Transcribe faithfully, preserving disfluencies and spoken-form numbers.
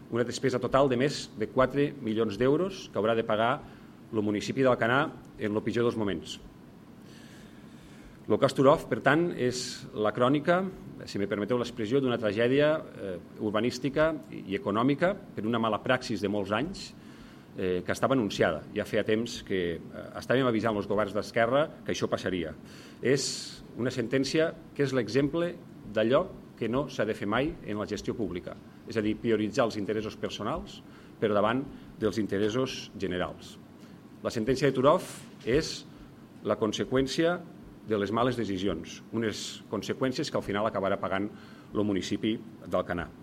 una despesa total de més de quatre milions d'euros que haurà de pagar el municipi d'Alcanar en el pitjor dels moments. El cas Turó, per tant, és la crònica, si me permeteu l'expressió, d'una tragèdia eh, urbanística i econòmica per una mala praxis de molts anys eh, que estava anunciada. Ja feia temps que eh, estàvem avisant els governs d'esquerra que això passaria. És una sentència que és l'exemple d'allò que no s'ha de fer mai en la gestió pública, és a dir, prioritzar els interessos personals per davant dels interessos generals. La sentència de Turó és la conseqüència de les males decisions, unes conseqüències que al final acabarà pagant el municipi d'Alcanar.